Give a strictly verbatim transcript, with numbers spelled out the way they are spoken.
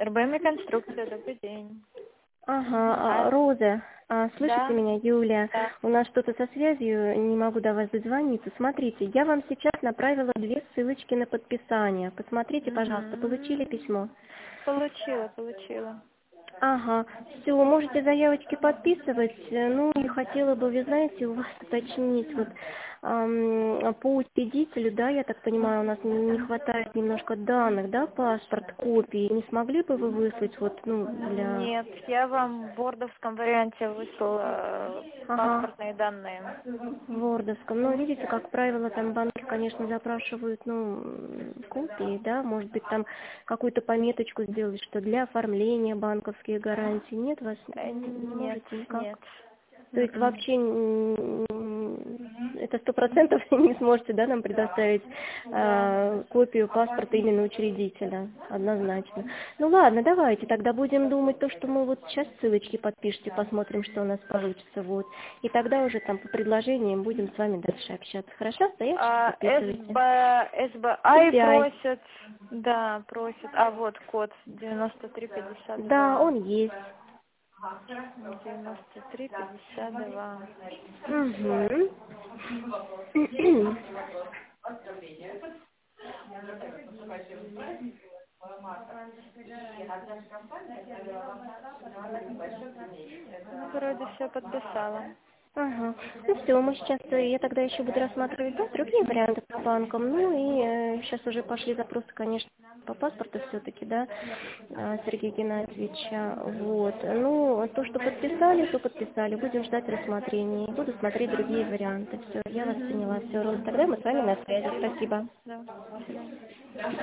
эр бэ эм «Реконструкция», добрый день. Ага, А, а, Роза, а, слышите да, меня, Юля? да. У нас что-то со связью, не могу до вас дозвониться. Смотрите, я вам сейчас направила две ссылочки на подписание. Посмотрите, пожалуйста, получили Мгм. письмо? Получила, получила. Ага, все, можете заявочки подписывать. Э, Ну и хотела бы, вы знаете, у вас уточнить, вот ам, по учредителю, да, я так понимаю, у нас не, не хватает немножко данных, да, паспорт, копии. Не смогли бы вы выслать вот, ну, для... Нет, я вам в вордовском варианте выслала э, Ага. паспортные данные. В Вордовском. Ну, видите, как правило, там банки, конечно, запрашивают, ну, м, копии, да, может быть, там какую-то пометочку сделать, что для оформления банковских гарантий. Нет, вас Э, не Нет, можете никак? нет. То есть М-м. вообще м, это сто процентов не сможете, да, нам предоставить Да. э, копию паспорта именно учредителя, однозначно. Ну ладно, давайте тогда будем думать то, что мы вот сейчас ссылочки подпишите, посмотрим, что у нас получится, вот. И тогда уже там по предложениям будем с вами дальше общаться. Хорошо? Заявочки А, подписывайте. эс бэ ай эс би ай. просят, да, просят. А вот код девяносто три пятьдесят Да, два. он есть. девяносто три пятьдесят два. Угу. Ну, вроде все подписала. Ага. Ну все, мы сейчас, э, я тогда еще буду рассматривать, да, другие варианты по банкам. Ну и сейчас уже пошли запросы, конечно, по паспорту все-таки, да, а, Сергея Геннадьевича. Вот. Ну, то, что подписали, то подписали. Будем ждать рассмотрения. Буду смотреть другие варианты. Все, я вас Угу. поняла. Все, Роза, тогда мы с вами Да, на связи. спасибо. Спасибо. Да, до свидания.